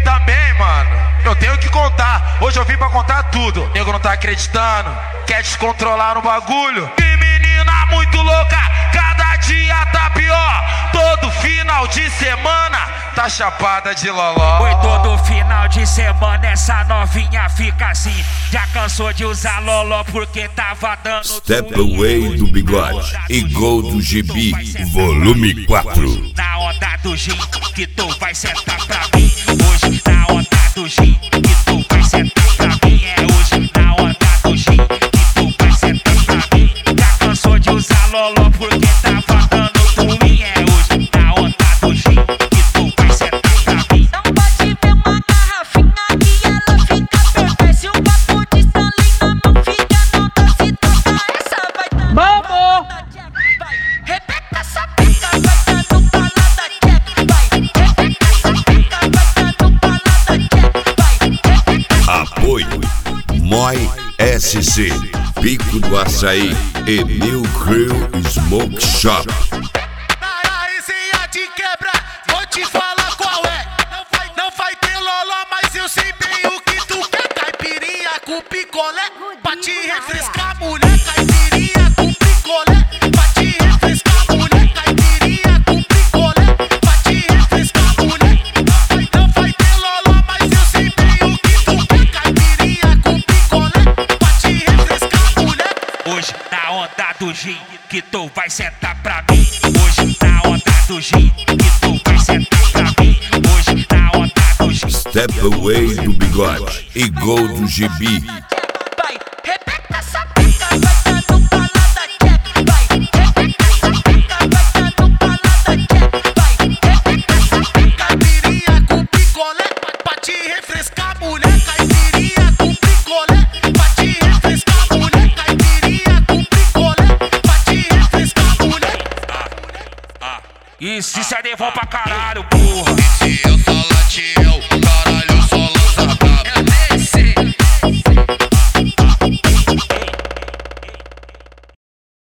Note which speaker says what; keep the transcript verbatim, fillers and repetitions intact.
Speaker 1: também, mano. Eu tenho que contar. Hoje eu vim pra contar tudo. O nego não tá acreditando. Quer descontrolar no bagulho. Que menina muito louca. Cada dia tá pior. Todo final de semana tá chapada de loló.
Speaker 2: Oi, todo final de semana essa novinha fica assim. Já cansou de usar loló porque tava dando.
Speaker 3: Step Away do Bigode e Gol do G B, volume quatro.
Speaker 2: Na onda do gin que tu vai sentar pra mim. Hoje na onda do gin que tu vai sentar pra mim. É hoje na onda do gin que tu vai sentar pra mim. Já cansou de usar loló porque tava dando ruim. É hoje na onda do gin que tu vai sentar pra mim.
Speaker 4: Não pode ver uma garrafinha que ela fica perfeita. Se o papo de Stanley na mão, filha, não dá se tocar. Essa vai dar.
Speaker 5: Vamos!
Speaker 4: Rebeca essa pica, vai dando balada check, vai. Rebeca essa pica, vai dando balada check, vai.
Speaker 3: Apoio Moi S C, Pico do Açaí e New Grill Smoke Shop.
Speaker 6: Na resenha de quebra, vou te falar qual é. Não vai, não vai ter loló, mas eu sei bem o que tu quer. Caipirinha com picolé, pra te refrescar, mulher. Caipirinha com picolé, pra te refrescar, mulher. Caipirinha com picolé, pra te refrescar, mulher. Não vai, não vai ter loló, mas eu sei bem o que tu quer. Caipirinha com picolé, pra te refrescar, mulher.
Speaker 2: Hoje na onda do gin que tu vai sentar pra mim. Hoje na onda do gin que tu vai sentar pra mim. Hoje na onda do gin.
Speaker 3: Step Away do Bigode e Gol do G B.
Speaker 4: Vai, Rebeca essa pica, vai dando balada check, vai. Rebeca essa pica, vai dando balada check, vai. Rebeca essa pica,
Speaker 6: Caipirinha com picolé, pra te refrescar, mulher. Caipirinha com picolé, pra te refrescar, mulher. Caipirinha com picolé, pra te refrescar, mulher.
Speaker 2: Isso, isso é devão pra caralho, porra.
Speaker 6: Se eu sou latino,